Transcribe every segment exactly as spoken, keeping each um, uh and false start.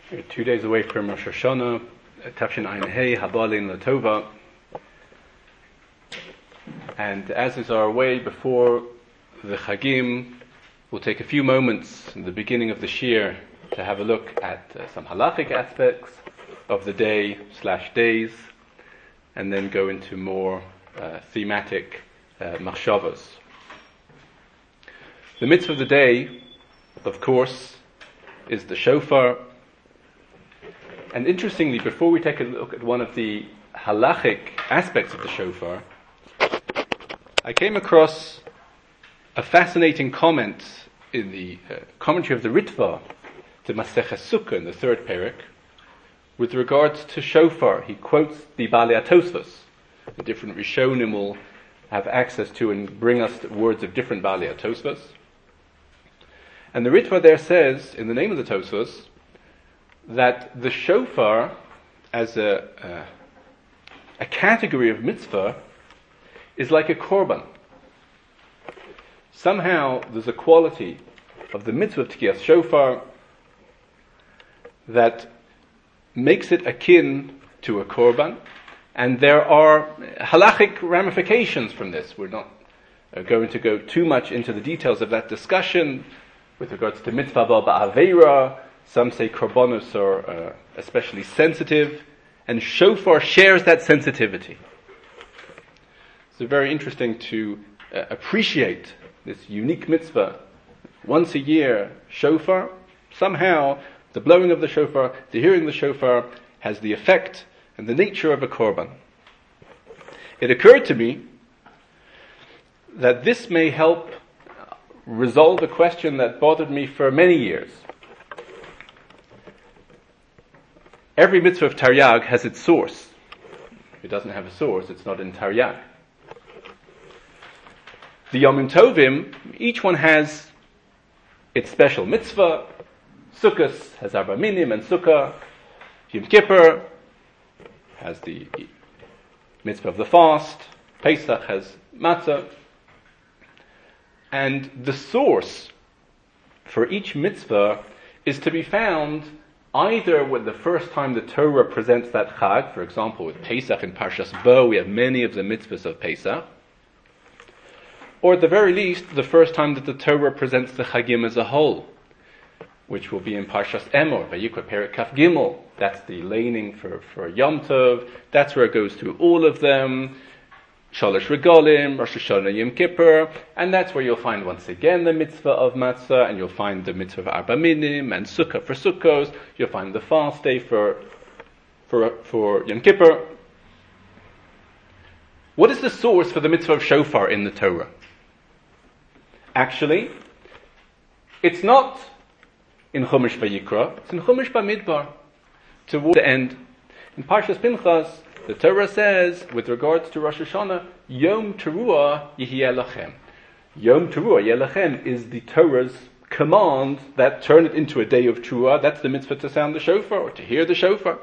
We're two days away from Rosh Hashanah, Tafshin Ayin Hey, Habalin Latova. And as is our way before the Chagim, we'll take a few moments in the beginning of this year to have a look at uh, some halachic aspects of the day slash days, and then go into more uh, thematic uh, machshavos. The mitzvah of the day, of course, is the shofar. And interestingly, before we take a look at one of the halachic aspects of the shofar, I came across a fascinating comment in the uh, commentary of the Ritva to Maseches Sukkah in the third perek with regards to shofar. He quotes the Balei HaTosfos. The different Rishonim will have access to and bring us words of different Balei HaTosfos. And the Ritva there says, in the name of the Tosfos, that the shofar, as a, a, a category of mitzvah, is like a korban. Somehow there's a quality of the mitzvah of Tkiyas Shofar that makes it akin to a korban, and there are halachic ramifications from this. We're not uh, going to go too much into the details of that discussion with regards to mitzvah ba'aveira. Some say korbanos are uh, especially sensitive, and shofar shares that sensitivity. So very interesting to uh, appreciate this unique mitzvah. Once a year, shofar, somehow the blowing of the shofar, the hearing of the shofar, has the effect and the nature of a korban. It occurred to me that this may help resolve a question that bothered me for many years. Every mitzvah of Taryag has its source. If it doesn't have a source, it's not in Taryag. The Yomim Tovim, each one has its special mitzvah. Sukkot has Arba Minim and Sukkah. Yom Kippur has the mitzvah of the fast. Pesach has matzah. And the source for each mitzvah is to be found either with the first time the Torah presents that Chag. For example, with Pesach in Parshas Bo, we have many of the mitzvahs of Pesach. Or at the very least, the first time that the Torah presents the Chagim as a whole, which will be in Parshas Emor, Vayikra Perek Kaf Gimel. That's the laning for, for Yom Tov. That's where it goes through all of them. Shalosh Regalim, Rosh Hashanah, Yom Kippur, and that's where you'll find once again the mitzvah of matzah, and you'll find the mitzvah of Arba Minim and Sukkah for Sukkos. You'll find the fast day for for for Yom Kippur. What is the source for the mitzvah of shofar in the Torah? Actually, it's not in Chumash Vayikra; it's in Chumash Bamidbar, toward the end. In Parshas Pinchas, the Torah says, with regards to Rosh Hashanah, Yom Teruah Yihiyeh Lachem. Yom Teruah Yihiyeh Lachem is the Torah's command that turn it into a day of Teruah. That's the mitzvah to sound the shofar, or to hear the shofar.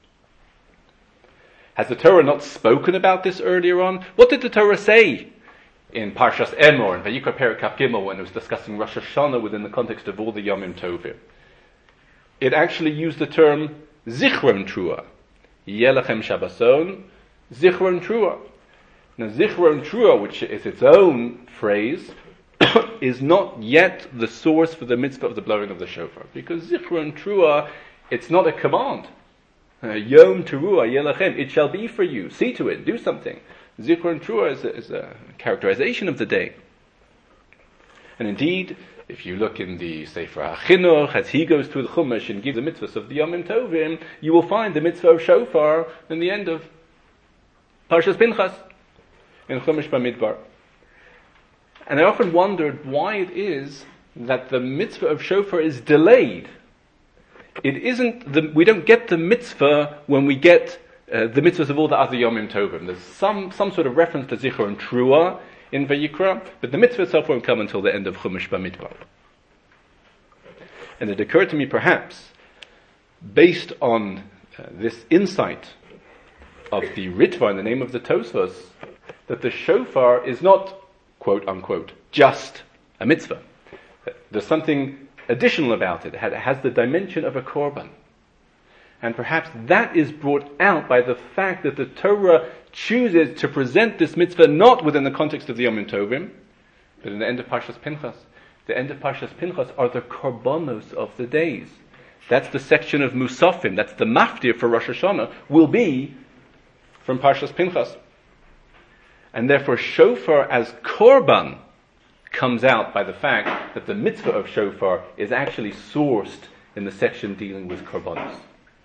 Has the Torah not spoken about this earlier on? What did the Torah say in Parshas Emor and Vayikra Perek Kaf Gimel when it was discussing Rosh Hashanah within the context of all the Yomim Tovim? It actually used the term Zichron Teruah. Yelachem Shabbason, Zichron Teruah. Now, Zichron Teruah, which is its own phrase, is not yet the source for the mitzvah of the blowing of the shofar. Because Zichron Teruah, it's not a command. Uh, Yom Teruah, Yelachem, it shall be for you. See to it, do something. Zichron Teruah is a, is a characterization of the day. And indeed, if you look in the Sefer HaChinuch, as he goes through the Chumash and gives the mitzvahs of the Yomim Tovim, you will find the mitzvah of shofar in the end of Parshas Pinchas in Chumash Bamidbar. And I often wondered why it is that the mitzvah of shofar is delayed. It isn't the, we don't get the mitzvah when we get uh, the mitzvahs of all the other Yomim Tovim. There's some, some sort of reference to Zichron Teruah in Vayikra, but the mitzvah itself won't come until the end of Chumash Bamidbar. And it occurred to me, perhaps, based on uh, this insight of the Ritva in the name of the Tosfos, that the shofar is not, quote unquote, just a mitzvah. There's something additional about it. It has the dimension of a korban. And perhaps that is brought out by the fact that the Torah chooses to present this mitzvah not within the context of the Yom Tovim, but in the end of Parshas Pinchas. The end of Parshas Pinchas are the korbanos of the days. That's the section of Musafim, that's the maftir for Rosh Hashanah, will be from Parshas Pinchas. And therefore shofar as korban comes out by the fact that the mitzvah of shofar is actually sourced in the section dealing with korbanos.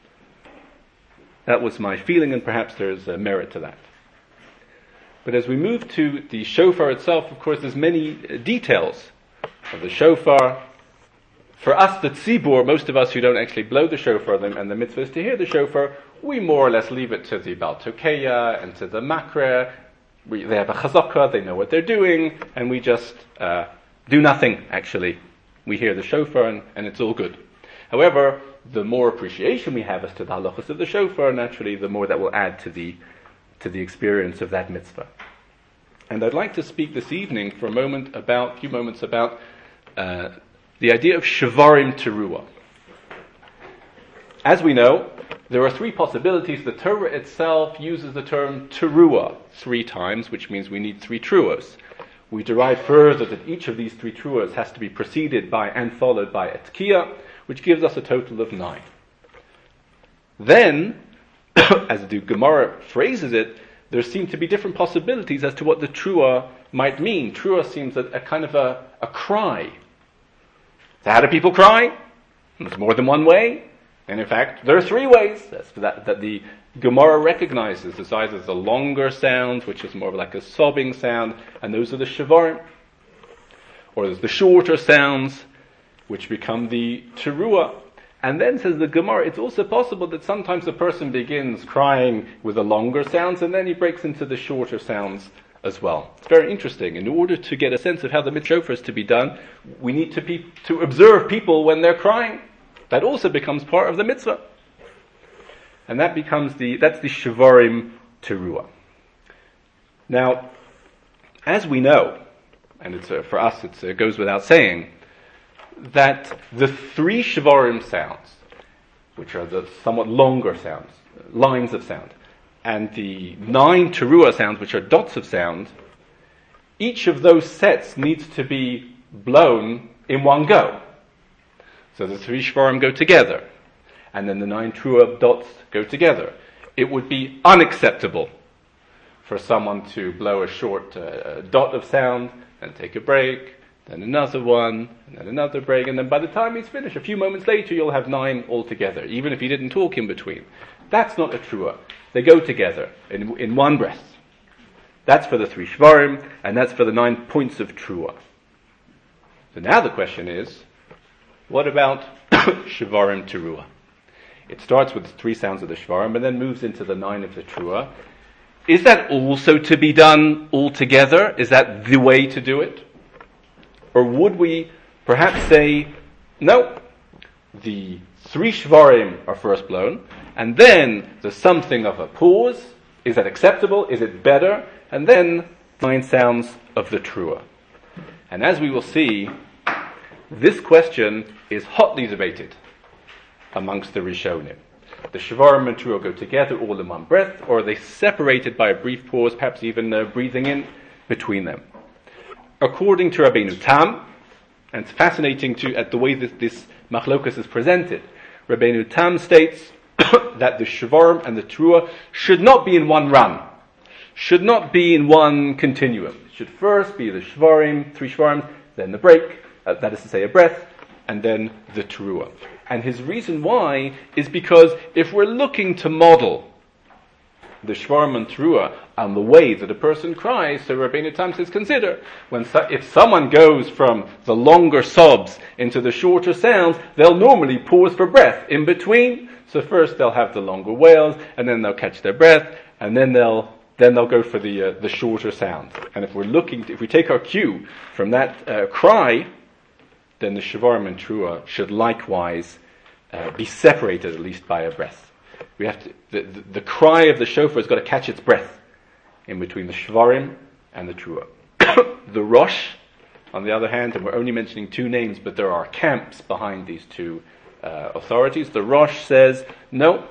That was my feeling, and perhaps there's a merit to that. But as we move to the shofar itself, of course, there's many details of the shofar. For us, the tzibur, most of us who don't actually blow the shofar, and the mitzvah is to hear the shofar, we more or less leave it to the Baal Tokeya and to the Makra. We, they have a chazakah, they know what they're doing, and we just uh, do nothing, actually. We hear the shofar, and, and it's all good. However, the more appreciation we have as to the halachas of the shofar, naturally, the more that will add to the to the experience of that mitzvah. And I'd like to speak this evening for a moment about, a few moments about uh, the idea of shavarim teruah. As we know, there are three possibilities. The Torah itself uses the term teruah three times, which means we need three truahs. We derive further that each of these three truahs has to be preceded by and followed by a tkiyah, which gives us a total of nine. Then, as the Gemara phrases it, there seem to be different possibilities as to what the truah might mean. Truah seems a, a kind of a, a cry. So how do people cry? There's more than one way. And in fact, there are three ways That's that, that the Gemara recognizes. There's either the longer sound, which is more like a sobbing sound, and those are the shavarim. Or there's the shorter sounds, which become the teruah. And then, says the Gemara, it's also possible that sometimes a person begins crying with the longer sounds, and then he breaks into the shorter sounds as well. It's very interesting. In order to get a sense of how the mitzvah shofar is to be done, we need to be, to observe people when they're crying. That also becomes part of the mitzvah. And that becomes the, that's the shavarim teruah. Now, as we know, and it's uh, for us it's, it goes without saying, that the three shavarim sounds, which are the somewhat longer sounds, lines of sound, and the nine teruah sounds, which are dots of sound, each of those sets needs to be blown in one go. So the three shvarim go together, and then the nine teruah dots go together. It would be unacceptable for someone to blow a short uh, dot of sound and take a break, then another one, and then another break, and then by the time he's finished, a few moments later, you'll have nine altogether, even if he didn't talk in between. That's not a truah. They go together in, in one breath. That's for the three shvarim, and that's for the nine points of truah. So now the question is, what about shvarim teruah? It starts with the three sounds of the shvarim, and then moves into the nine of the truah. Is that also to be done all together? Is that the way to do it? Or would we perhaps say, no, the three shvarim are first blown, and then there's something of a pause. Is that acceptable? Is it better? And then nine sounds of the truah. And as we will see, this question is hotly debated amongst the Rishonim. The shvarim and truah go together all in one breath, or are they separated by a brief pause, perhaps even uh, breathing in between them? According to Rabbeinu Tam, and it's fascinating to at the way that this machlokas is presented, Rabbeinu Tam states that the shvarim and the truah should not be in one run, should not be in one continuum. It should first be the shvarim, three shvarim, then the break, uh, that is to say a breath, and then the teruah. And his reason why is because if we're looking to model the shvarim and teruah on the way that a person cries, so Rabbeinu Tam says, consider, when so, if someone goes from the longer sobs into the shorter sounds, they'll normally pause for breath in between. So first they'll have the longer wails, and then they'll catch their breath, and then they'll then they'll go for the uh, the shorter sounds. And if we're looking, to, if we take our cue from that uh, cry, then the shvarim and teruah should likewise uh, be separated at least by a breath. We have to, the, the, the cry of the shofar has got to catch its breath in between the shvarim and the teruah. The rosh, on the other hand, and we're only mentioning two names, but there are camps behind these two uh, authorities. The Rosh says, no,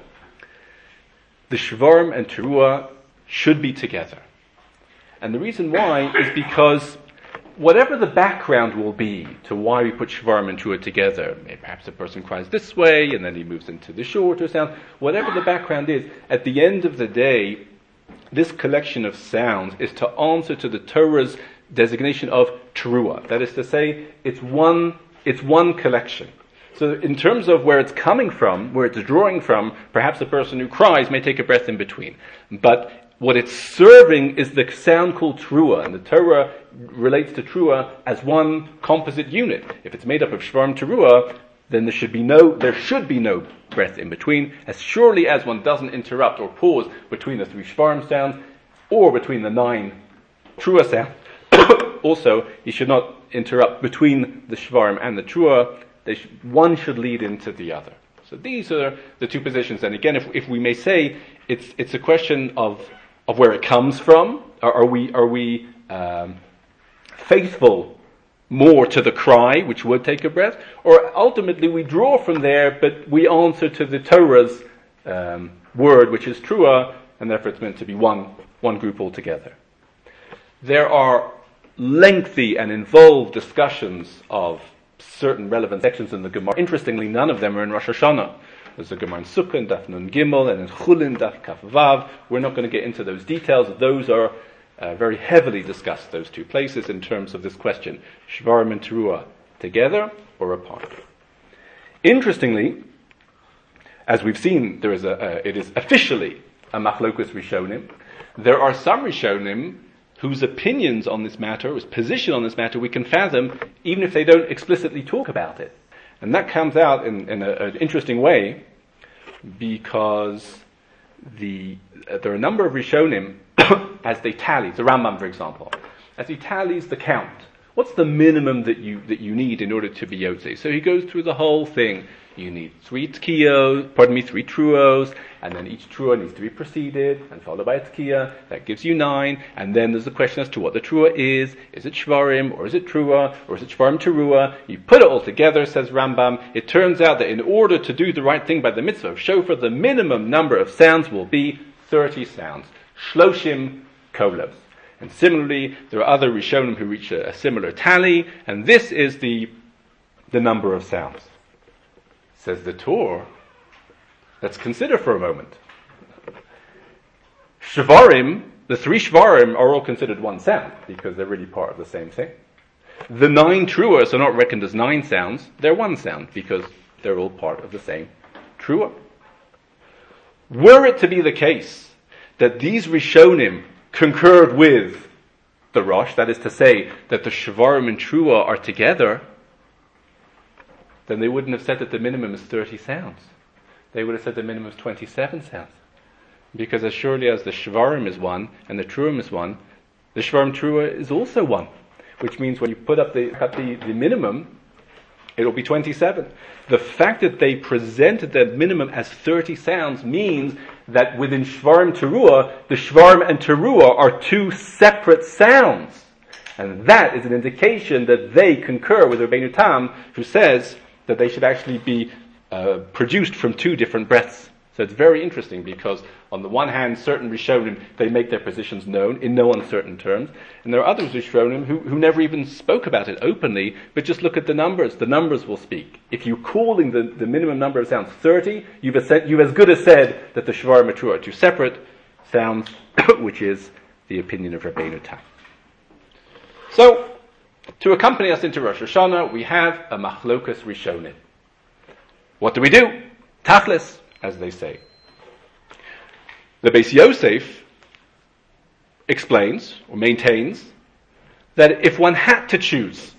the Shvarim and Teruah should be together. And the reason why is because whatever the background will be to why we put Shvarim and Teruah together, maybe perhaps a person cries this way and then he moves into the shorter sound, whatever the background is, at the end of the day, this collection of sounds is to answer to the Torah's designation of Teruah. That is to say, it's one, it's one collection. So in terms of where it's coming from, where it's drawing from, perhaps a person who cries may take a breath in between. But what it's serving is the sound called Teruah, and the Torah relates to Teruah as one composite unit. If it's made up of Shvarim Teruah, then there should be no there should be no breath in between, as surely as one doesn't interrupt or pause between the three Shvarim sounds or between the nine Teruah sounds. Also, you should not interrupt between the Shvarim and the Teruah. They sh- one should lead into the other. So these are the two positions. And again, if, if we may say, it's it's a question of of where it comes from. Are, are we are we um, faithful more to the cry, which would take a breath, or ultimately we draw from there, but we answer to the Torah's um, word, which is Teruah, and therefore it's meant to be one one group altogether. There are lengthy and involved discussions of certain relevant sections in the Gemara. Interestingly, none of them are in Rosh Hashanah. There's a Gemara in Sukkah, in Daf Nun Gimel, and in Chulin, Daf Kaf Vav. We're not going to get into those details. Those are uh, very heavily discussed, those two places, in terms of this question. Shvarim and Teruah, together or apart? Interestingly, as we've seen, there is a, uh, it is officially a Machlokus Rishonim. There are some Rishonim whose opinions on this matter, whose position on this matter, we can fathom, even if they don't explicitly talk about it. And that comes out in, in a, an interesting way, because the uh, there are a number of Rishonim, as they tally, the Rambam, for example, as he tallies the count. What's the minimum that you that you need in order to be Yotzei? So he goes through the whole thing. You need three tkiyos, pardon me, three truos, and then each truo needs to be preceded and followed by a tkiya. That gives you nine. And then there's the question as to what the truo is. Is it shvarim, or is it trua, or is it shvarim teruah? You put it all together, says Rambam. It turns out that in order to do the right thing by the mitzvah of shofar, the minimum number of sounds will be thirty sounds. Shloshim kolos. And similarly, there are other Rishonim who reach a, a similar tally, and this is the the number of sounds. Says the Torah, let's consider for a moment. Shvarim, the three Shvarim are all considered one sound, because they're really part of the same thing. The nine Truahs are not reckoned as nine sounds, they're one sound, because they're all part of the same Truah. Were it to be the case that these Rishonim concurred with the Rosh, that is to say, that the Shvarim and Teruah are together, then they wouldn't have said that the minimum is thirty sounds. They would have said the minimum is twenty-seven sounds. Because as surely as the Shvarim is one and the Teruah is one, the Shvarim Teruah is also one. Which means when you put up the, up the, the minimum, it'll be twenty-seven. The fact that they presented that minimum as thirty sounds means that within Shvarim Teruah, the Shvarim and Teruah are two separate sounds. And that is an indication that they concur with Rabbeinu Tam, who says that they should actually be uh, produced from two different breaths. So it's very interesting, because on the one hand, certain Rishonim, they make their positions known in no uncertain terms, and there are others Rishonim who, who never even spoke about it openly, but just look at the numbers. The numbers will speak. If you're calling the, the minimum number of sounds thirty, you've as, you've as good as said that the Shvarim and Teruah are two separate sounds, which is the opinion of Rabbeinu Tam. So, to accompany us into Rosh Hashanah, we have a Machlokas Rishonim. What do we do? Tachlis, as they say. The Beis Yosef explains, or maintains, that if one had to choose,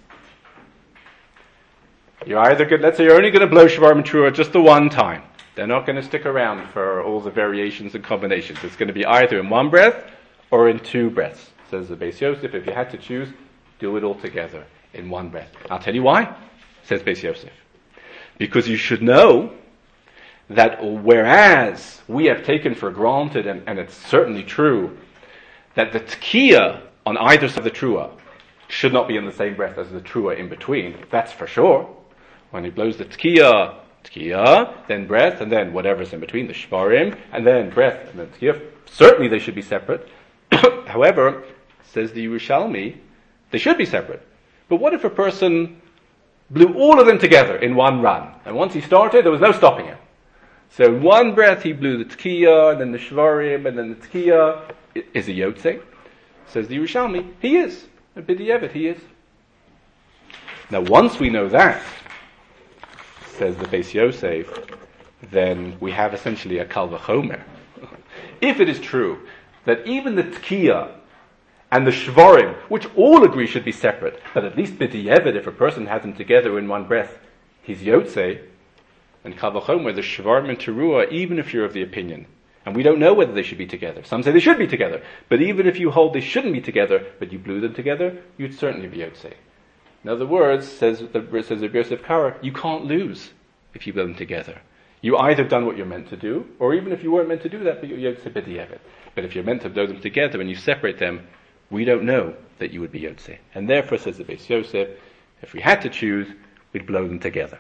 you're either good, let's say you're only going to blow Shvarim and Teruah just the one time. They're not going to stick around for all the variations and combinations. It's going to be either in one breath or in two breaths. Says the Beis Yosef, if you had to choose, do it all together in one breath. I'll tell you why, says Beis Yosef. Because you should know that whereas we have taken for granted, and, and it's certainly true, that the tkiya on either side of the Teruah should not be in the same breath as the Teruah in between, that's for sure. When he blows the tkiya Tkiya, then breath, and then whatever's in between, the Shvarim, and then breath, and then Tkiya. Certainly they should be separate. However, says the Yerushalmi, they should be separate. But what if a person blew all of them together in one run? And once he started, there was no stopping him. So in one breath he blew the Tkiya, and then the Shvarim, and then the Tkiya. Is he Yotze? Says the Yerushalmi, he is. A B'diavad, he is. Now once we know that, says the Beis Yosef, then we have essentially a Kal V'chomer. If it is true that even the Tkiya and the Shvarim, which all agree should be separate, but at least B'diavad, if a person has them together in one breath, he's Yotze, and Kal V'chomer, the Shvarim and Teruah, even if you're of the opinion, and we don't know whether they should be together. Some say they should be together, but even if you hold they shouldn't be together, but you blew them together, you'd certainly be Yotze. In other words, says the says Rabbi Yosef Karo, you can't lose if you blow them together. You either done what you're meant to do, or even if you weren't meant to do that, but you're Yotze B'diavad. But if you're meant to blow them together and you separate them, we don't know that you would be Yotze. And therefore, says the Beis Yosef, if we had to choose, we'd blow them together.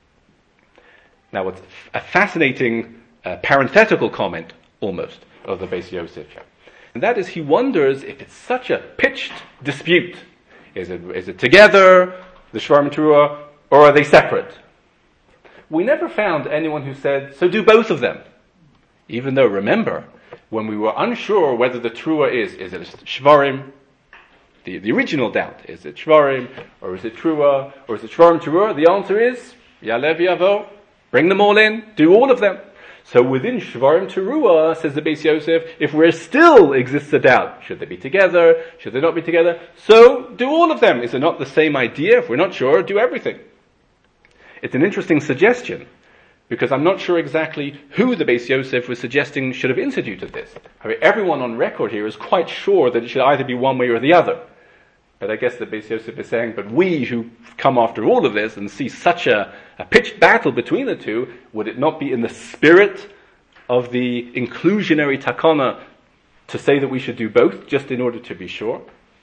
Now, what's a fascinating uh, parenthetical comment, almost, of the Beis Yosef. And that is, he wonders if it's such a pitched dispute. Is it, is it together, the Shvarim and Teruah, or are they separate? We never found anyone who said, so do both of them. Even though, remember, when we were unsure whether the Teruah is, is it Shvarim, the, the original doubt, is it Shvarim, or is it Teruah, or is it Shvarim Teruah? The answer is, Yalev Yavo, bring them all in, do all of them. So within Shvarim Teruah, says the Beis Yosef, if there still exists a doubt, should they be together, should they not be together, so do all of them. Is it not the same idea? If we're not sure, do everything. It's an interesting suggestion, because I'm not sure exactly who the Beis Yosef was suggesting should have instituted this. I mean, everyone on record here is quite sure that it should either be one way or the other. But I guess the Beis Yosef is saying, but we who come after all of this and see such a, a pitched battle between the two, would it not be in the spirit of the inclusionary takana to say that we should do both, just in order to be sure?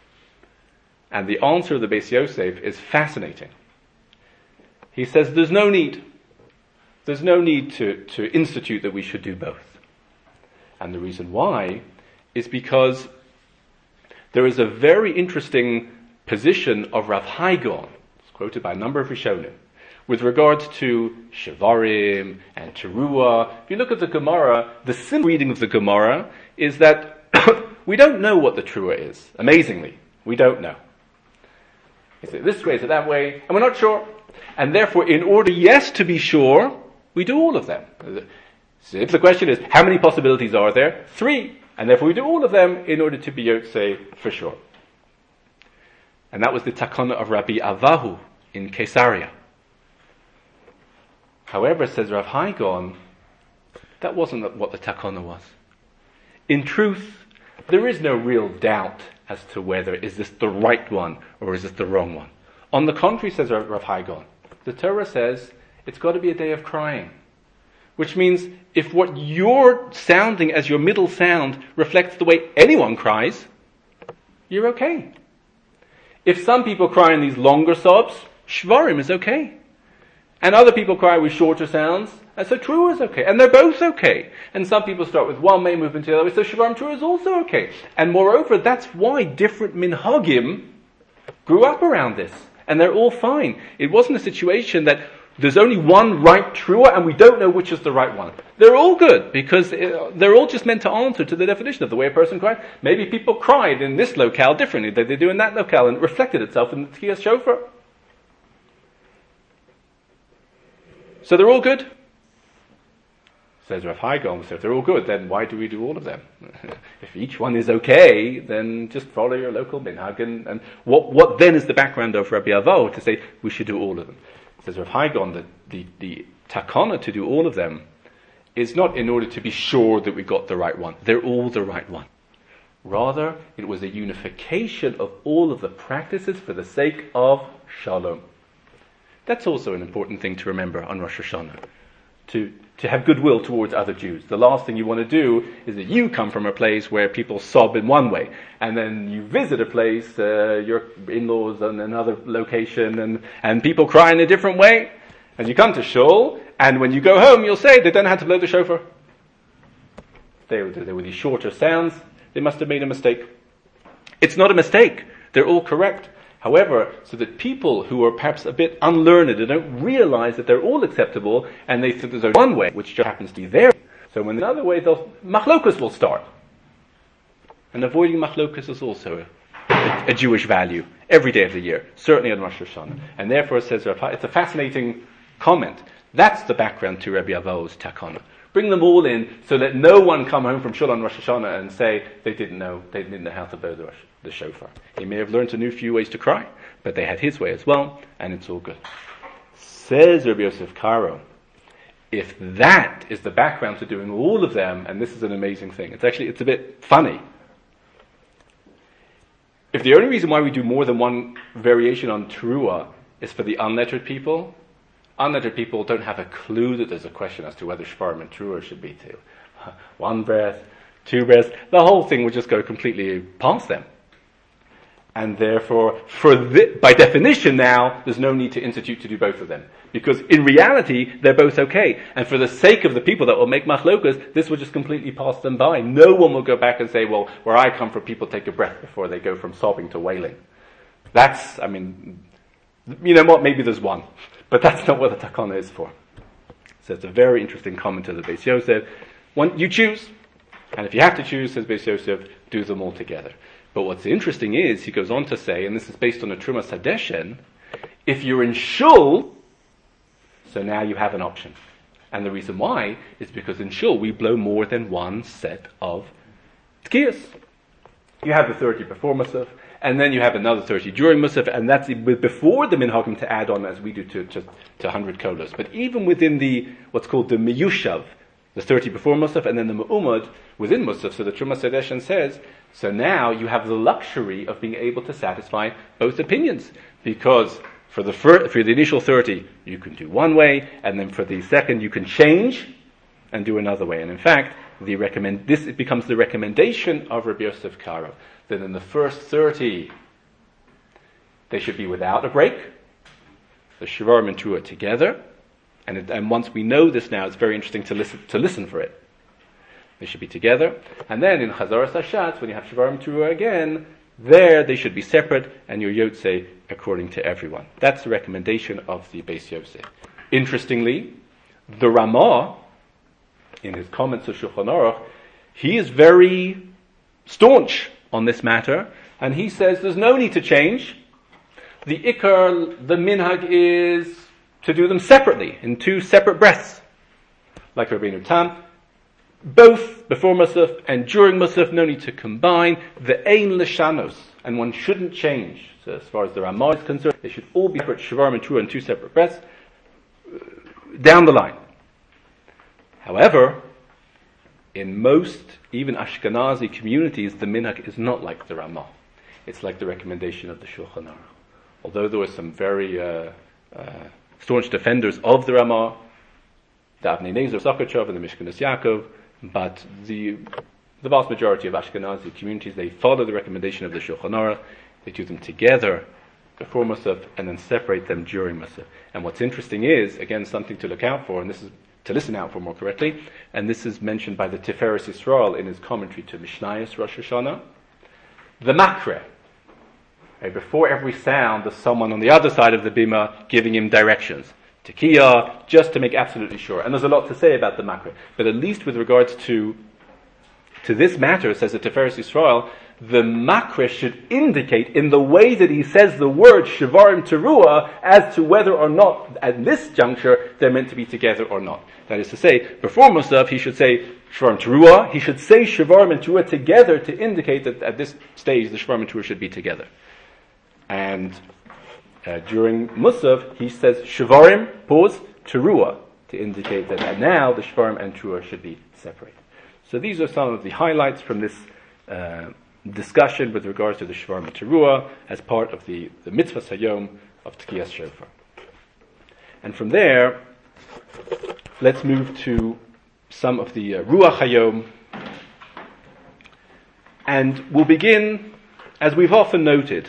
And the answer of the Beis Yosef is fascinating. He says there's no need. There's no need to, to institute that we should do both. And the reason why is because there is a very interesting position of Rav Hai Gaon, it's quoted by a number of Rishonim, with regards to Shvarim and Teruah. If you look at the Gemara, the simple reading of the Gemara is that we don't know what the Teruah is. Amazingly, we don't know. Is it this way, is it that way? And we're not sure. And therefore, in order, yes, to be sure, we do all of them. So if the question is, how many possibilities are there? Three. And therefore we do all of them in order to be Yotze for sure. And that was the takana of Rabbi Avahu in Caesarea. However, says Rav Hai Gaon, that wasn't what the takana was. In truth, there is no real doubt as to whether is this the right one or is this the wrong one. On the contrary, says Rav Hai Gaon, the Torah says it's got to be a day of crying. Which means if what you're sounding as your middle sound reflects the way anyone cries, you're okay. If some people cry in these longer sobs, Shvarim is okay. And other people cry with shorter sounds, and so Teruah is okay. And they're both okay. And some people start with one way, move into the other way, so Shvarim Teruah is also okay. And moreover, that's why different minhagim grew up around this. And they're all fine. It wasn't a situation that there's only one right Teruah and we don't know which is the right one. They're all good because they're all just meant to answer to the definition of the way a person cried. Maybe people cried in this locale differently than they do in that locale, and it reflected itself in the Tkiyas Shofar. So they're all good. Says Rav Hai Gaon, so if they're all good, then why do we do all of them? If each one is okay, then just follow your local minhag. And, and what, what then is the background of Rabbi Avo to say we should do all of them? Says Rav Hai Gaon that the, the takana to do all of them is not in order to be sure that we got the right one. They're all the right one. Rather, it was a unification of all of the practices for the sake of shalom. That's also an important thing to remember on Rosh Hashanah. To, to have goodwill towards other Jews. The last thing you want to do is that you come from a place where people sob in one way, and then you visit a place, uh, your in-laws in another location, and, and people cry in a different way, and you come to Shul, And when you go home, you'll say they don't have to blow the shofar. They were, they were these shorter sounds. They must have made a mistake. It's not a mistake. They're all correct. However, so that people who are perhaps a bit unlearned and don't realize that they're all acceptable, and they think there's one way, which just happens to be their way. So when another way, they'll, machlokas will start. And avoiding machlokas is also a, a, a Jewish value every day of the year, certainly on Rosh Hashanah. And therefore, it says it's a fascinating comment. That's the background to Rabbi Avo's takana. Bring them all in so that no one come home from Shul on Rosh Hashanah and say they didn't know they didn't know how to blow the, Rosh, the shofar. He may have learned a new few ways to cry, but they had his way as well, and it's all good. Says Rabbi Yosef Karo, if that is the background to doing all of them, and this is an amazing thing, it's actually it's a bit funny. If the only reason why we do more than one variation on Teruah is for the unlettered people, unlettered people don't have a clue that there's a question as to whether Shvarim and Teruah should be to one breath, two breaths. The whole thing would just go completely past them. And therefore, for the, by definition now, there's no need to institute to do both of them. Because in reality, they're both okay. And for the sake of the people that will make machlokas, this will just completely pass them by. No one will go back and say, well, where I come from, people take a breath before they go from sobbing to wailing. That's, I mean, you know what, maybe there's one. But that's not what the takana is for. So it's a very interesting comment to the Beis Yosef. One, you choose. And if you have to choose, says Beis Yosef, do them all together. But what's interesting is, he goes on to say, and this is based on a Trumas Hadeshen, if you're in Shul, so now you have an option. And the reason why is because in Shul we blow more than one set of tkiyas. You have the thirty before Musaf, and then you have another thirty during Musaf, and that's before the minhagim to add on, as we do to, to, to one hundred kolos. But even within the, what's called the miyushav, the thirty before Musaf, and then the Mu'umad within Musaf, so the Trumas Hadeshen says, so now you have the luxury of being able to satisfy both opinions. Because for the fir- for the initial thirty, you can do one way, and then for the second, you can change and do another way. And in fact, the recommend this it becomes the recommendation of Rabbi Yosef Karo that in the first thirty, they should be without a break, the Shvarim and Teruah together. And, it, and once we know this now, it's very interesting to listen to listen for it. They should be together. And then in Chazaras Hashatz, when you have Shvarim Teruah again, there they should be separate, and your Yotzei according to everyone. That's the recommendation of the Beis Yosef. Interestingly, the Ramah, in his comments of Shulchan Aruch, he is very staunch on this matter, and he says there's no need to change. The Ikar, the Minhag is to do them separately, in two separate breaths. Like Rabbeinu Tam, both before Musaf and during Musaf, no need to combine. The Ein L'Shanos, and one shouldn't change. So as far as the Ramah is concerned, they should all be separate, Shvarim and Teruah in two separate breaths, down the line. However, in most, even Ashkenazi communities, the minhag is not like the Ramah. It's like the recommendation of the Shulchan Aruch. Although there were some very uh, uh, staunch defenders of the Ramah, the Avnei Nezer Sokotchov and the Mishkanos Yaakov, but the the vast majority of Ashkenazi communities, they follow the recommendation of the Shulchan Aruch. They do them together before Musaf and then separate them during Musaf. And what's interesting is, again, something to look out for, and this is to listen out for more correctly, and this is mentioned by the Tiferes Yisrael in his commentary to Mishnayos Rosh Hashanah, the makre. Right, before every sound, there's someone on the other side of the bima giving him directions. Tekiah, just to make absolutely sure. And there's a lot to say about the makre. But at least with regards to to this matter, says the Tiferes Yisrael, the makre should indicate in the way that he says the word Shvarim Teruah as to whether or not at this juncture they're meant to be together or not. That is to say, before Musaf he should say Shvarim Teruah, he should say Shvarim and Teruah together to indicate that at this stage the Shvarim and Teruah should be together. And uh, during Musaf he says Shvarim, pause, Teruah, to indicate that and now the Shvarim and Teruah should be separated. So these are some of the highlights from this uh, discussion with regards to the Shvarim and Teruah as part of the, the Mitzvah Hayom of Tkiyas Shofar. And from there, let's move to some of the uh, Ruach Hayom. And we'll begin, as we've often noted,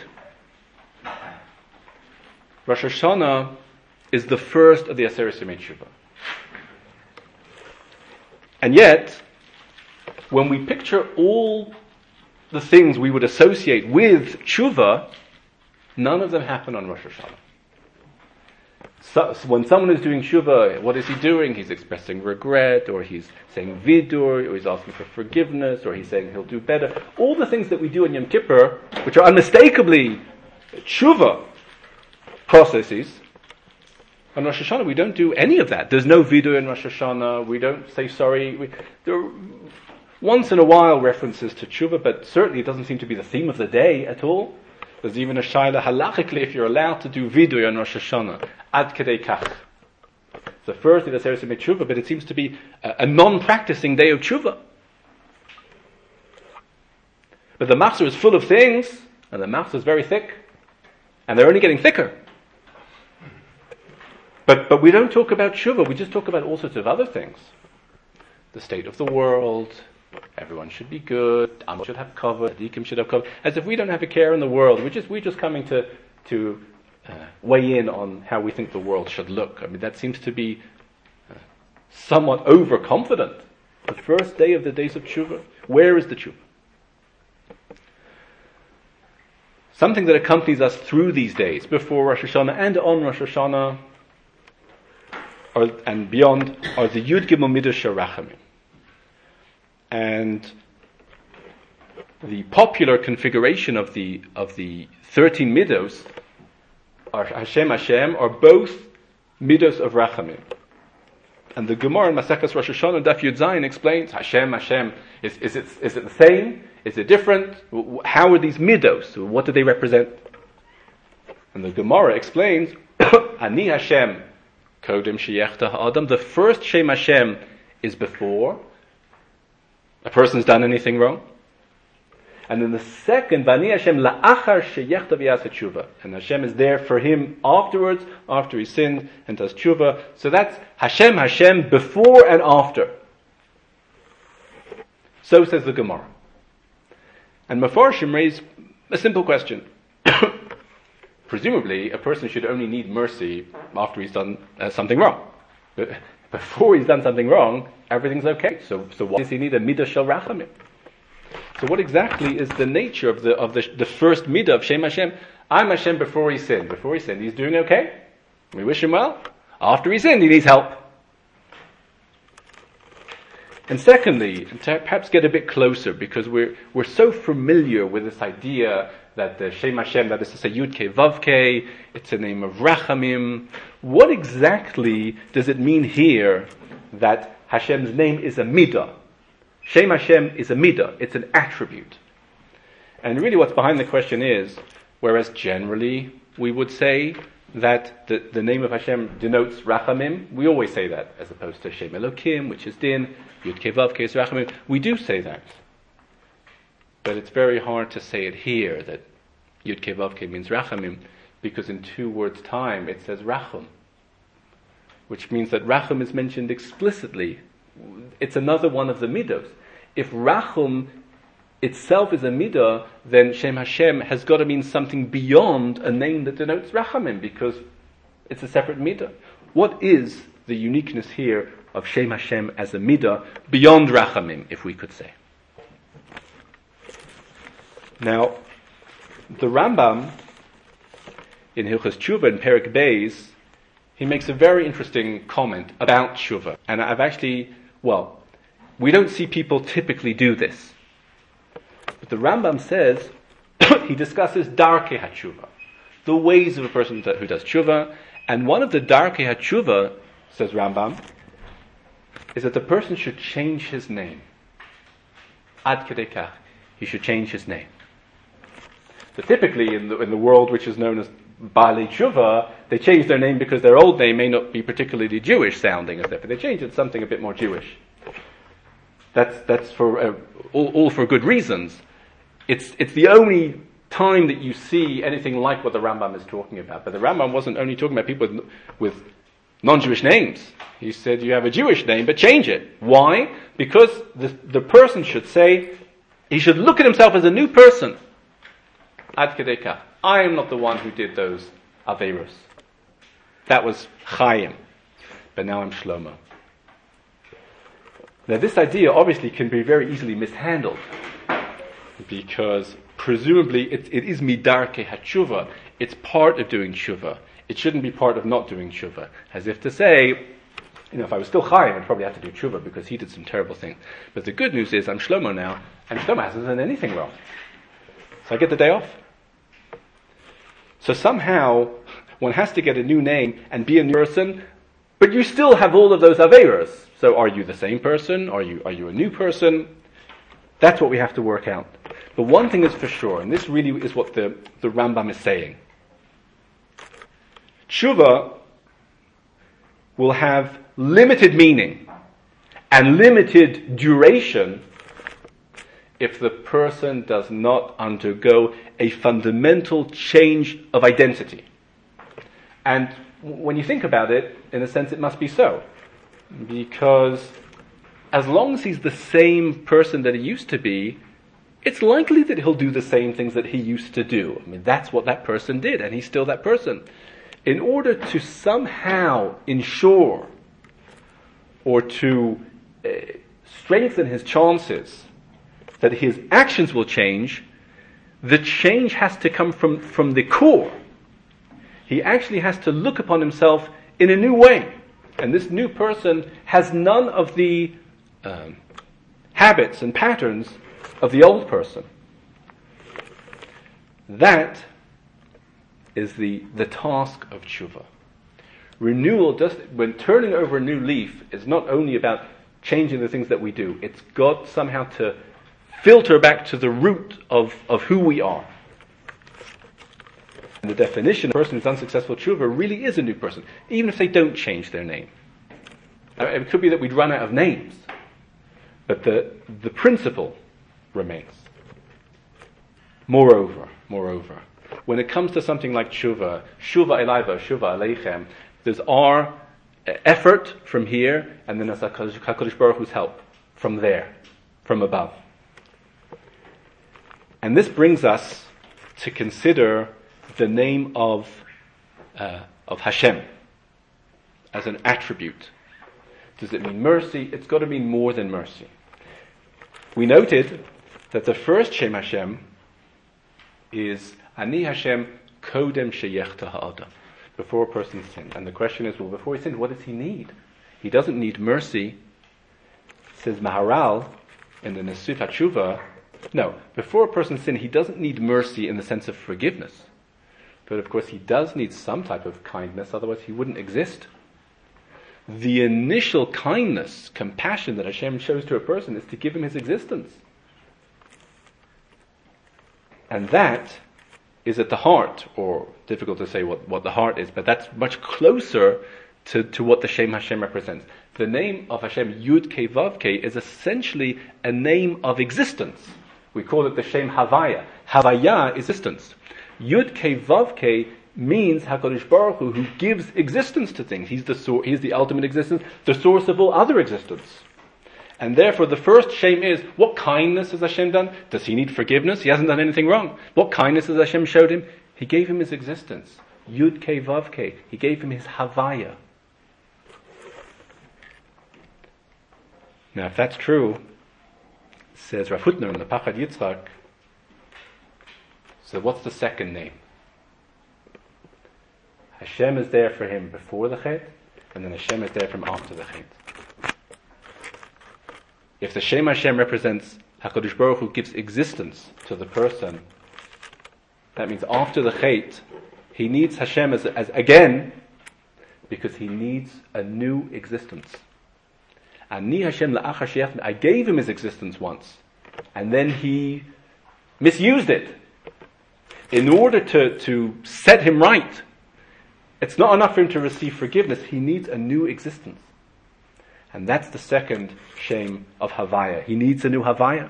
Rosh Hashanah is the first of the Aseret Yemei Teshuvah. And yet, when we picture all the things we would associate with tshuva, none of them happen on Rosh Hashanah. So, so when someone is doing tshuva, what is he doing? He's expressing regret, or he's saying vidur, or he's asking for forgiveness, or he's saying he'll do better. All the things that we do in Yom Kippur, which are unmistakably tshuva processes, on Rosh Hashanah we don't do any of that. There's no vidur in Rosh Hashanah. We don't say sorry. We, there are once in a while references to tshuva, but certainly it doesn't seem to be the theme of the day at all. There's even a shaila halachically if you're allowed to do vidur on Rosh Hashanah. Ad kedei kach. It's the first day that's ever made tshuva, but it seems to be a, a non-practicing day of tshuva. But the machzor is full of things, and the machzor is very thick, and they're only getting thicker. But but we don't talk about tshuva, we just talk about all sorts of other things. The state of the world, everyone should be good, Am should have cover, Tzaddikim should have cover, as if we don't have a care in the world. We're just, we're just coming to, to uh, weigh in on how we think the world should look. I mean, that seems to be uh, somewhat overconfident. The first day of the days of tshuva, where is the tshuva? Something that accompanies us through these days, before Rosh Hashanah and on Rosh Hashanah, Or, and beyond, are the Yud Gimel Midos Rachamim. And the popular configuration of the of the thirteen Midos, are Hashem Hashem, are both Midos of Rachamim. And the Gemara in Maseches Rosh Hashanah Daf Yud Zayin explains Hashem Hashem. Is, is it is it the same? Is it different? How are these Midos? What do they represent? And the Gemara explains Ani Hashem. Kodem Sheyechta Ha'adam. The first Shem Hashem is before a person's done anything wrong. And then the second, Bani Hashem La'achar Sheyechta V'yasa Tshuva. And Hashem is there for him afterwards, after he sinned and does Tshuva. So that's Hashem Hashem before and after. So says the Gemara. And Mefarshim raise a simple question. Presumably, a person should only need mercy after he's done uh, something wrong. But before he's done something wrong, everything's okay. So, so why does he need a midah shel rachamim? So, what exactly is the nature of the of the the first midah of Shem Hashem? I'm Hashem before he sinned. Before he sinned, he's doing okay. We wish him well. After he sinned, he needs help. And secondly, and to perhaps get a bit closer, because we're we're so familiar with this idea that the Shem Hashem, that is to say Yud Kei Vav Kei, it's a name of Rachamim. What exactly does it mean here that Hashem's name is a midah? Shem Hashem is a midah, it's an attribute. And really what's behind the question is, whereas generally we would say that the, the name of Hashem denotes Rachamim, we always say that, as opposed to Shem Elokim, which is Din, Yud Kei Vav Kei is Rachamim. We do say that. But it's very hard to say it here, that Yud Kei Vav Kei means Rachamim, because in two words' time it says Rachum, which means that Rachum is mentioned explicitly. It's another one of the midos. If Rachum itself is a midah, then Shem Hashem has got to mean something beyond a name that denotes Rachamim, because it's a separate midah. What is the uniqueness here of Shem Hashem as a midah beyond Rachamim, if we could say? Now, the Rambam in Hilchos Tshuva in Perek Beis, he makes a very interesting comment about Tshuva. And I've actually, well, we don't see people typically do this. But the Rambam says, he discusses Darkei HaTshuva, the ways of a person who does Tshuva. And one of the Darkei HaTshuva, says Rambam, is that the person should change his name. Ad kedei kach. He should change his name. So typically in the, in the world which is known as Baalei Tshuva, they change their name because their old name may not be particularly Jewish sounding, as if they change it to something a bit more Jewish. That's that's for uh, all, all for good reasons. It's it's the only time that you see anything like what the Rambam is talking about. But the Rambam wasn't only talking about people with, with non-Jewish names. He said you have a Jewish name, but change it. Why? Because the the person should say, he should look at himself as a new person. Ad kedei kach. I am not the one who did those Averos. That was Chaim. but now I'm Shlomo. Now this idea obviously can be very easily mishandled, because presumably it, it is midarke hatshuva. It's part of doing tshuva. It shouldn't be part of not doing tshuva. As if to say, you know, if I was still Chaim, I'd probably have to do tshuva because he did some terrible things. But the good news is I'm Shlomo now, and Shlomo hasn't done anything wrong. So I get the day off. So somehow one has to get a new name and be a new person, but you still have all of those Averas. So are you the same person? Are you, are you a new person? That's what we have to work out. But one thing is for sure, and this really is what the, the Rambam is saying. Tshuva will have limited meaning and limited duration if the person does not undergo a fundamental change of identity. And when you think about it, in a sense it must be so. Because as long as he's the same person that he used to be, it's likely that he'll do the same things that he used to do. I mean, that's what that person did, and he's still that person. In order to somehow ensure or to uh, strengthen his chances that his actions will change, the change has to come from, from the core. He actually has to look upon himself in a new way. And this new person has none of the um, habits and patterns of the old person. That is the, the task of tshuva. Renewal, just when turning over a new leaf, is not only about changing the things that we do. It's got somehow to filter back to the root of, of who we are. And the definition of a person who's unsuccessful tshuva really is a new person, even if they don't change their name. It could be that we'd run out of names, but the the principle remains. Moreover, moreover, when it comes to something like tshuva, shuva elayva, shuva aleichem, there's our effort from here, and then there's HaKadosh Baruch Hu's help from there, from above. And this brings us to consider the name of uh, of Hashem as an attribute. Does it mean mercy? It's got to mean more than mercy. We noted that the first Shem Hashem is Ani Hashem Kodem Sheyechta Ha'adam, before a person sinned. And the question is, well, before he sinned, what does he need? He doesn't need mercy. Says Maharal in the Nesut HaTshuva, no, before a person sinned, he doesn't need mercy in the sense of forgiveness. But of course he does need some type of kindness, otherwise he wouldn't exist. The initial kindness, compassion that Hashem shows to a person is to give him his existence. And that is at the heart, or difficult to say what, what the heart is, but that's much closer to, to what the Shem Hashem represents. The name of Hashem, Yud Kei Vav Kei, is essentially a name of existence. We call it the Shem Havaya. Havaya, existence. Yud Kei Vav Kei means HaKadosh Baruch Hu, who gives existence to things. He's the source, he's the ultimate existence, the source of all other existence. And therefore the first shame is, what kindness has Hashem done? Does he need forgiveness? He hasn't done anything wrong. What kindness has Hashem showed him? He gave him his existence. Yud Kei Vav Kei. He gave him his Havaya. Now if that's true, says Rav Hutner in the Pachad Yitzchak, so what's the second name? Hashem is there for him before the Chet, and then Hashem is there for him after the Chet. If the Shem Hashem represents HaKadosh Baruch Hu gives existence to the person, that means after the Chet, he needs Hashem as, as again, because he needs a new existence. Ani Hashem la'achar sheyachnu, I gave him his existence once, and then he misused it. In order to, to set him right, it's not enough for him to receive forgiveness. He needs a new existence. And that's the second shame of Havaya. He needs a new Havaya.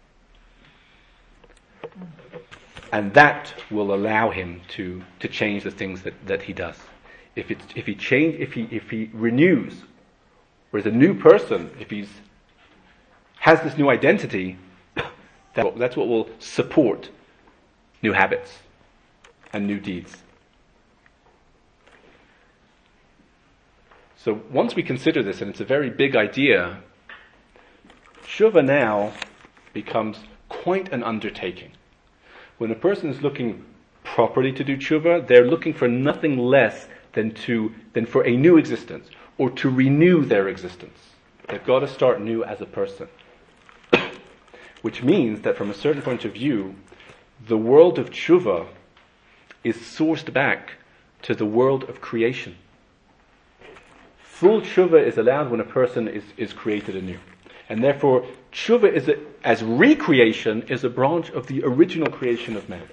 And that will allow him to, to change the things that, that he does. If it's, if he change, if he if he renews, or is a new person, if he's has this new identity, that, that's what will support new habits and new deeds. So once we consider this, and it's a very big idea, tshuva now becomes quite an undertaking. When a person is looking properly to do tshuva, they're looking for nothing less than to than for a new existence, or to renew their existence. They've got to start new as a person. Which means that from a certain point of view, the world of tshuva is sourced back to the world of creation. Full tshuva is allowed when a person is, is created anew. And therefore, tshuva is a, as recreation is a branch of the original creation of man.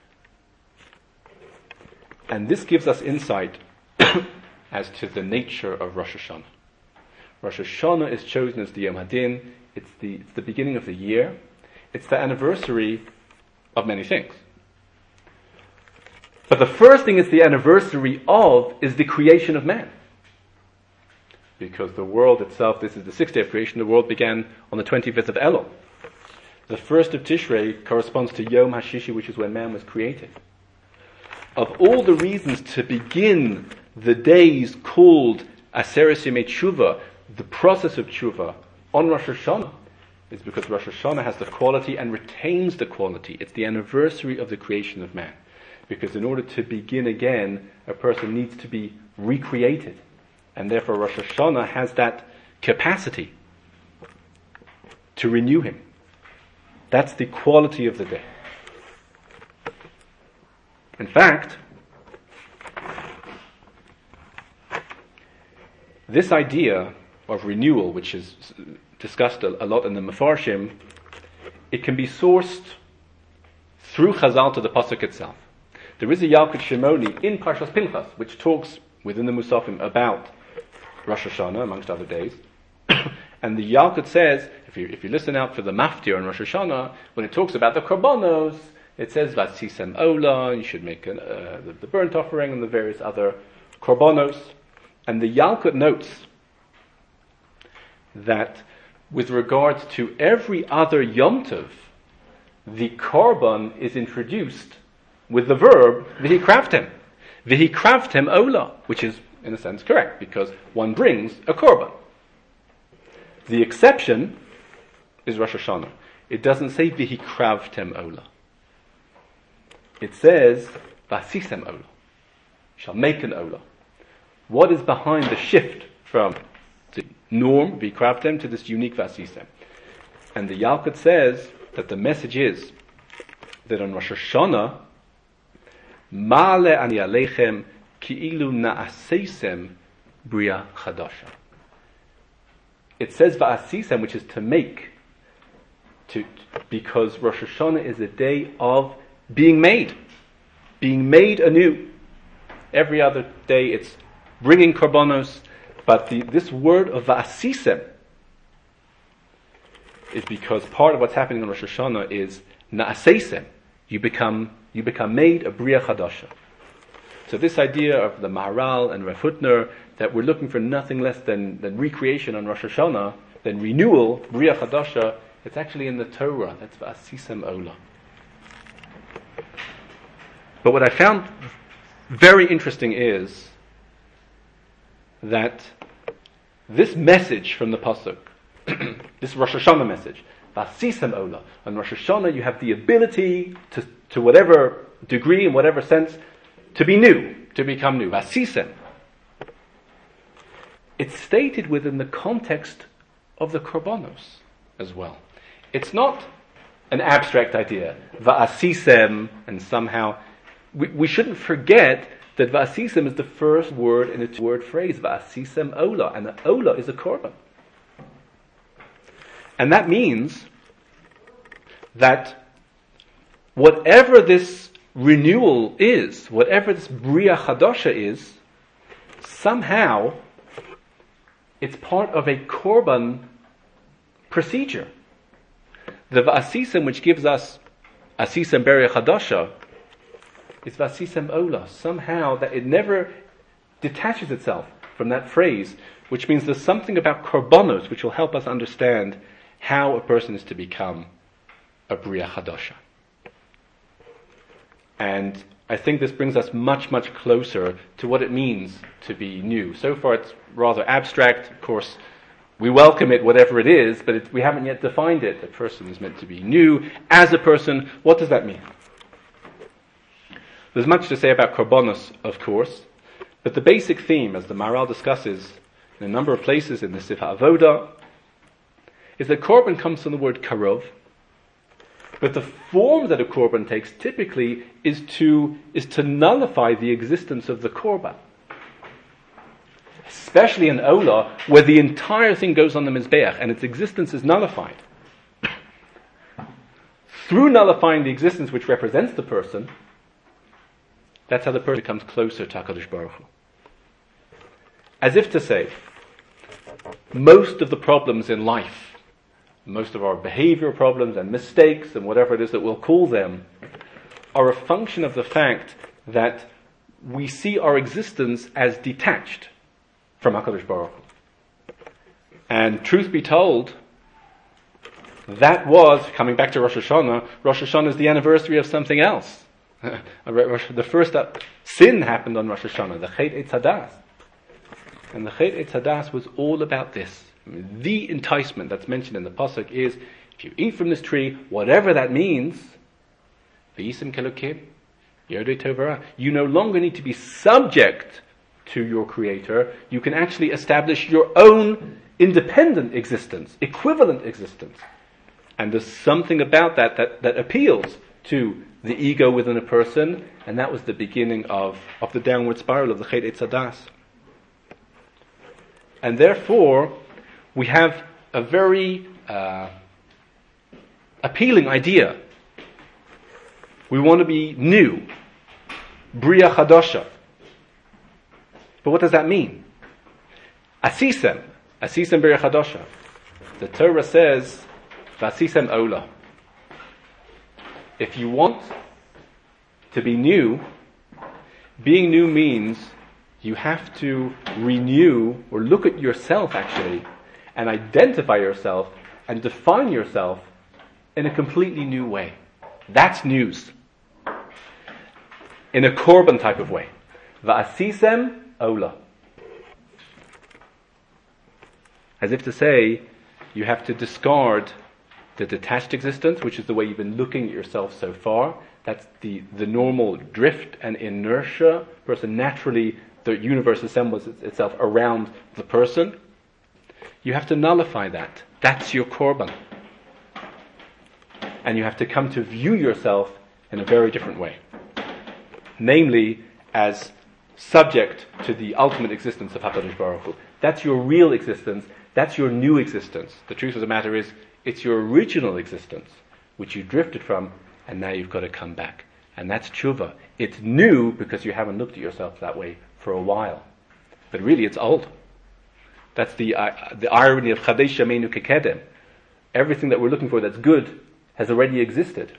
And this gives us insight as to the nature of Rosh Hashanah. Rosh Hashanah is chosen as the Yom Hadin. It's the, it's the beginning of the year. It's the anniversary of many things. But the first thing it's the anniversary of is the creation of man. Because the world itself, this is the sixth day of creation, the world began on the twenty-fifth of Elul. The first of Tishrei corresponds to Yom HaShishi, which is when man was created. Of all the reasons to begin the days called Aseret Yemei Tshuva, the process of Tshuva, on Rosh Hashanah, is because Rosh Hashanah has the quality and retains the quality. It's the anniversary of the creation of man. Because in order to begin again, a person needs to be recreated. And therefore Rosh Hashanah has that capacity to renew him. That's the quality of the day. In fact, this idea of renewal, which is discussed a, a lot in the Mefarshim, it can be sourced through Chazal to the Pasuk itself. There is a Yalkut Shimoni in Parshas Pinchas, which talks within the Musafim about Rosh Hashanah, amongst other days. And the Yalkut says, if you if you listen out for the Maftir on Rosh Hashanah, when it talks about the Korbanos, it says, Vatsisem Ola, you should make an, uh, the, the burnt offering and the various other Korbanos. And the Yalkut notes that with regards to every other Yom Tov, the Korban is introduced with the verb V'hikravtem. V'hikravtem Ola, which is in a sense correct, because one brings a Korban. The exception is Rosh Hashanah. It doesn't say V'hikravtem Ola. It says Vasisem Ola. Shall make an Ola. What is behind the shift from the norm, V'hikravtem, to this unique Vasisem? And the Yalkut says that the message is that on Rosh Hashanah, Ma'ale ani aleichem ki'ilu na'aseisem bria chadasha. It says va'asisem, which is to make, to because Rosh Hashanah is a day of being made, being made anew. Every other day it's bringing korbanos, but the, this word of va'asisem is because part of what's happening on Rosh Hashanah is na'aseisem. You become you become made a bria chadasha. So this idea of the Maharal and Rav Hutner, that we're looking for nothing less than, than recreation on Rosh Hashanah, than renewal, bria chadasha, it's actually in the Torah. That's v'asisem ola. But what I found very interesting is that this message from the Pasuk, this Rosh Hashanah message, Vasisem Ola. On Rosh Hashanah you have the ability to, to whatever degree, in whatever sense, to be new, to become new. Vasisem. It's stated within the context of the Korbanos as well. It's not an abstract idea. Va'asisem, and somehow, we, we shouldn't forget that Va'asisem is the first word in its word phrase. Va'asisem Ola, and the Ola is a Korban. And that means that whatever this renewal is, whatever this Bria Chadasha is, somehow it's part of a Korban procedure. The V'asisem, which gives us Asisem Bria Chadasha, is V'asisem Ola. Somehow that it never detaches itself from that phrase, which means there's something about Korbanos which will help us understand how a person is to become a Bria Chadasha. And I think this brings us much, much closer to what it means to be new. So far it's rather abstract. Of course, we welcome it, whatever it is, but it, we haven't yet defined it. A person is meant to be new. As a person, what does that mean? There's much to say about korbanos, of course, but the basic theme, as the Maharal discusses in a number of places in the Sifra Avoda, is that korban comes from the word karov, but the form that a korban takes typically is to is to nullify the existence of the korban. Especially in Olah, where the entire thing goes on the Mizbeach and its existence is nullified. Through nullifying the existence which represents the person, that's how the person becomes closer to HaKadosh Baruch Hu. As if to say, most of the problems in life, most of our behavior problems and mistakes and whatever it is that we'll call them, are a function of the fact that we see our existence as detached from HaKadosh Baruch Hu. And truth be told, that was, coming back to Rosh Hashanah, Rosh Hashanah is the anniversary of something else. The first sin happened on Rosh Hashanah, the Chet Eitz Hadas. And the Chet Eitz Hadas was all about this. I mean, the enticement that's mentioned in the Pasuk is, if you eat from this tree, whatever that means, V'yisim kelokim, Yodei Tovara, you no longer need to be subject to your Creator. You can actually establish your own independent existence, equivalent existence. And there's something about that that, that appeals to the ego within a person, and that was the beginning of, of the downward spiral of the Chet Eitz Hadas. And therefore, we have a very uh, appealing idea. We want to be new, Bria Chadasha. But what does that mean? Asisem, Asisem Bria Chadasha. The Torah says, Vasisem Olah. If you want to be new, being new means you have to renew or look at yourself actually and identify yourself and define yourself in a completely new way. That's news. In a korban type of way. Va'asisem ola. As if to say, you have to discard the detached existence, which is the way you've been looking at yourself so far. That's the, the normal drift and inertia. Person naturally, the universe assembles itself around the person. You have to nullify that. That's your korban. And you have to come to view yourself in a very different way. Namely, as subject to the ultimate existence of HaKadosh Baruch Hu. That's your real existence. That's your new existence. The truth of the matter is, it's your original existence, which you drifted from, and now you've got to come back. And that's tshuva. It's new because you haven't looked at yourself that way for a while. But really, it's old. That's the uh, the irony of Chadesh Yameinu Kekedem. Everything that we're looking for that's good has already existed.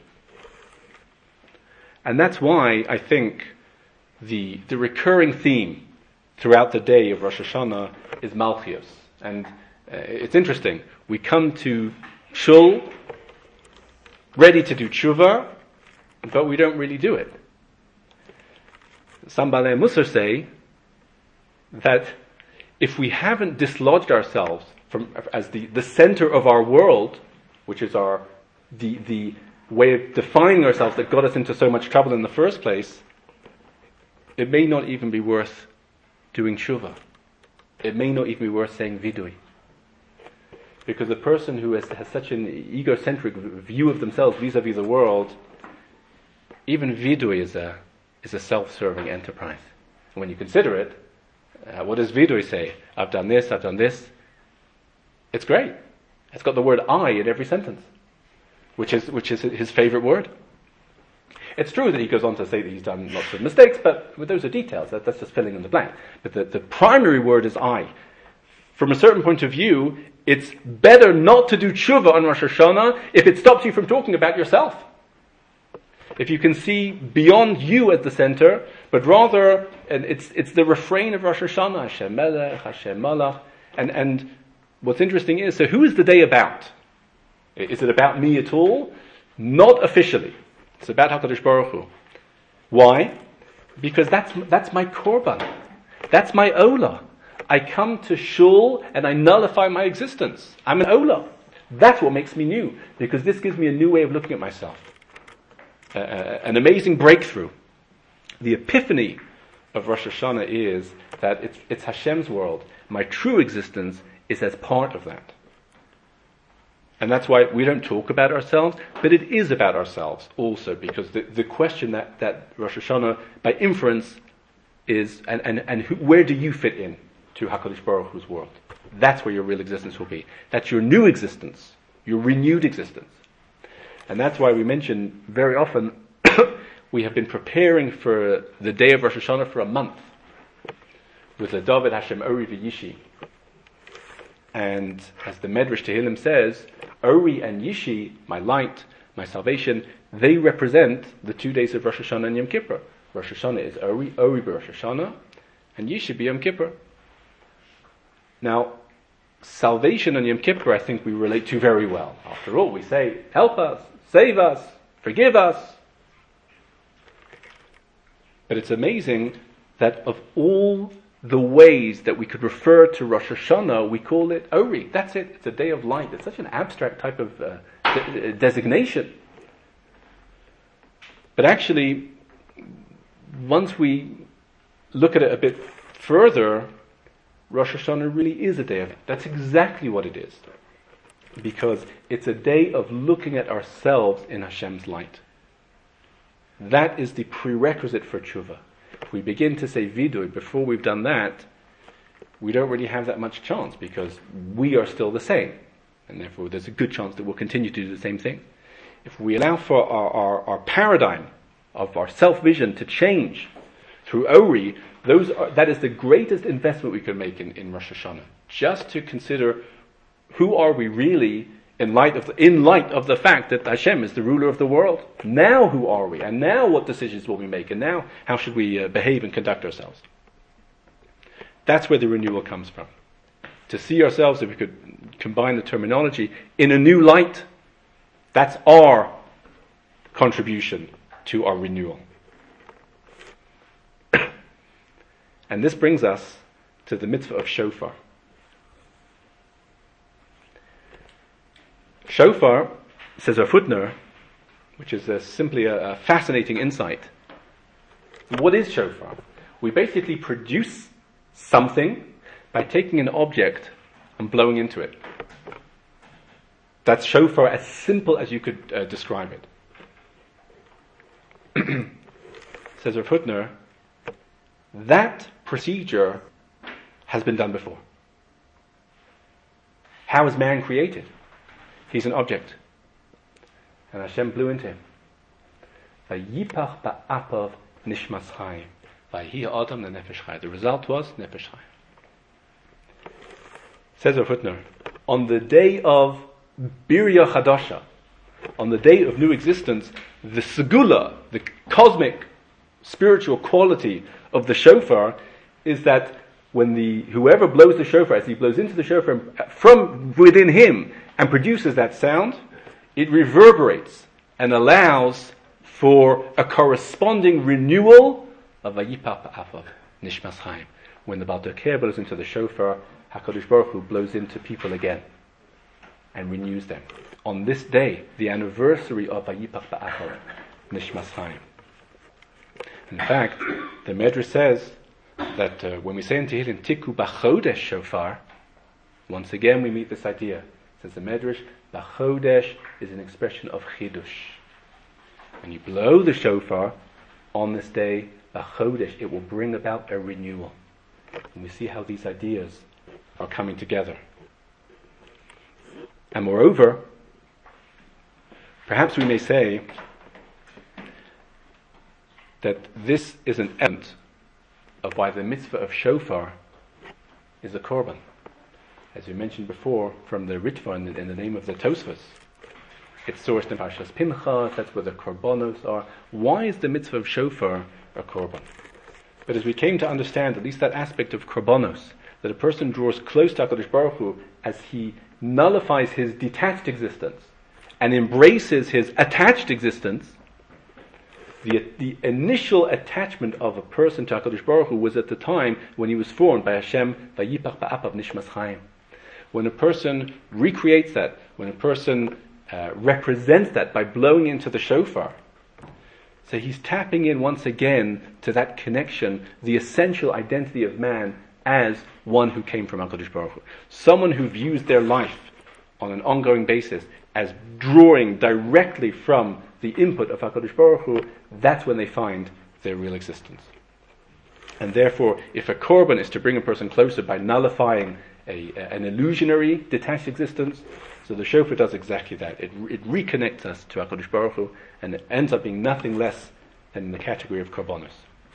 And that's why I think the the recurring theme throughout the day of Rosh Hashanah is Malchios. And uh, it's interesting. We come to Shul ready to do tshuva, but we don't really do it. Some Balei Musar say that if we haven't dislodged ourselves from as the, the center of our world, which is our the the way of defining ourselves that got us into so much trouble in the first place, it may not even be worth doing tshuva. It may not even be worth saying vidui. Because a person who has, has such an egocentric view of themselves vis-a-vis the world, even vidui is a is a self-serving enterprise. And when you consider it, uh, what does vidui say? I've done this, I've done this. It's great. It's got the word I in every sentence, which is which is his favorite word. It's true that he goes on to say that he's done lots of mistakes, but well, those are details. That, that's just filling in the blank. But the, the primary word is I. From a certain point of view, it's better not to do tshuva on Rosh Hashanah if it stops you from talking about yourself. If you can see beyond you at the center, but rather, and it's it's the refrain of Rosh Hashanah, Hashem Melech, Hashem Malach. And, and what's interesting is, so who is the day about? Is it about me at all? Not officially. It's about HaKadosh Baruch Hu. Why? Because that's that's my korban. That's my olah. I come to shul and I nullify my existence. I'm an olah. That's what makes me new, because this gives me a new way of looking at myself. Uh, an amazing breakthrough. The epiphany of Rosh Hashanah is that it's, it's Hashem's world. My true existence is as part of that. And that's why we don't talk about ourselves, but it is about ourselves also, because the, the question that, that Rosh Hashanah, by inference, is, and, and, and who, where do you fit in to HaKadosh Baruch Hu's world? That's where your real existence will be. That's your new existence, your renewed existence. And that's why we mention very often, we have been preparing for the day of Rosh Hashanah for a month with the David Hashem Ori v'Yishi. And as the Medrash Tehillim says, Ori and Yishi, my light, my salvation, they represent the two days of Rosh Hashanah and Yom Kippur. Rosh Hashanah is Ori, Ori be Rosh Hashanah, and Yishi be Yom Kippur. Now, salvation on Yom Kippur, I think we relate to very well. After all, we say, help us, save us, forgive us. But it's amazing that of all the ways that we could refer to Rosh Hashanah, we call it Ori. That's it. It's a day of light. It's such an abstract type of uh, de- designation. But actually, once we look at it a bit further, Rosh Hashanah really is a day of, that's exactly what it is. Because it's a day of looking at ourselves in Hashem's light. That is the prerequisite for tshuva. If we begin to say vidui before we've done that, we don't really have that much chance, because we are still the same. And therefore there's a good chance that we'll continue to do the same thing. If we allow for our, our, our paradigm of our self-vision to change through Ori, those are, that is the greatest investment we can make in, in Rosh Hashanah. Just to consider, who are we really in light of the, in light of the fact that Hashem is the ruler of the world? Now who are we? And now what decisions will we make? And now how should we uh, behave and conduct ourselves? That's where the renewal comes from. To see ourselves, if we could combine the terminology, in a new light, that's our contribution to our renewal. And this brings us to the mitzvah of shofar. Shofar, says our footnote, which is a, simply a, a fascinating insight. What is shofar? We basically produce something by taking an object and blowing into it. That's shofar, as simple as you could uh, describe it. Says our footnote, that procedure has been done before. How is man created? He's an object. And Hashem blew into him. Vayipach ba'apav nishmas chayim. Vayihi adam lenefesh chayim. The result was nefesh chayim. Says our footnote, on the day of Birya Chadasha, on the day of new existence, the segula, the cosmic spiritual quality of the shofar is that when the whoever blows the shofar, as he blows into the shofar from within him and produces that sound, it reverberates and allows for a corresponding renewal of Vayipach ba'apav nishmas chayim. When the Baal Teker blows into the shofar, HaKadosh Baruch Hu blows into people again and renews them. On this day, the anniversary of Vayipach ba'apav nishmas chayim. In fact, the Medrash says that uh, when we say in Tehillim, Tiku b'chodesh shofar, once again we meet this idea. Says the Medrash, b'chodesh is an expression of chidush. When you blow the shofar on this day, b'chodesh, it will bring about a renewal. And we see how these ideas are coming together. And moreover, perhaps we may say that this is an element of why the mitzvah of shofar is a korban. As we mentioned before, from the Ritva in the, in the name of the Tosfos, it's sourced in Parshas Pinchas, that's where the korbanos are. Why is the mitzvah of shofar a korban? But as we came to understand, at least that aspect of korbanos, that a person draws close to HaKadosh Baruch Hu as he nullifies his detached existence and embraces his attached existence, The, the initial attachment of a person to HaKadosh Baruch Hu was at the time when he was formed by Hashem, Vayipach ba'apav nishmas chaim. When a person recreates that, when a person uh, represents that by blowing into the shofar, so he's tapping in once again to that connection, the essential identity of man as one who came from HaKadosh Baruch Hu. Someone who views their life on an ongoing basis as drawing directly from the input of HaKadosh Baruch Hu, that's when they find their real existence. And therefore, if a korban is to bring a person closer by nullifying a, an illusionary, detached existence, so the shofar does exactly that. It, it reconnects us to HaKadosh Baruch Hu, and it ends up being nothing less than in the category of korbanos.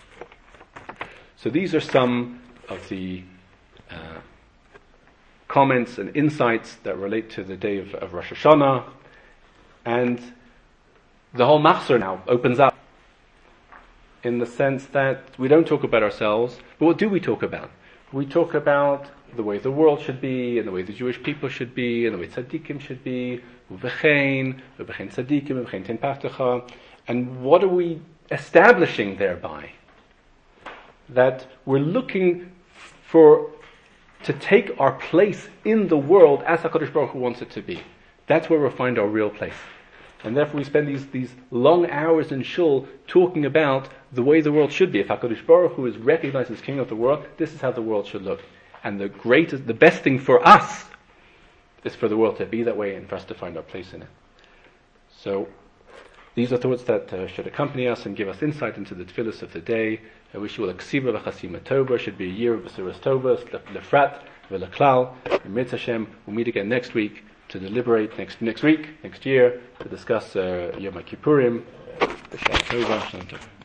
So these are some of the uh, comments and insights that relate to the day of, of Rosh Hashanah, and the whole machzor now opens up in the sense that we don't talk about ourselves, but what do we talk about? We talk about the way the world should be, and the way the Jewish people should be, and the way tzaddikim should be, uvechein, uvechein tzaddikim, uvechein ten pachtecha, and what are we establishing thereby? That we're looking for to take our place in the world as HaKadosh Baruch Hu wants it to be. That's where we'll find our real place. And therefore we spend these, these long hours in shul talking about the way the world should be. If HaKadosh Baruch Hu is recognized as King of the world, this is how the world should look. And the greatest, the best thing for us is for the world to be that way and for us to find our place in it. So these are thoughts that uh, should accompany us and give us insight into the tefillos of the day. I wish you all a ksiva v'chasima tova. Should be a year of b'suras tovas, lefrat v'leklal. And Mitzvah Hashem, we'll meet again next week to deliberate next next week, next year, to discuss uh, Yom Kippurim. Shalom Tova. Shalom Tova.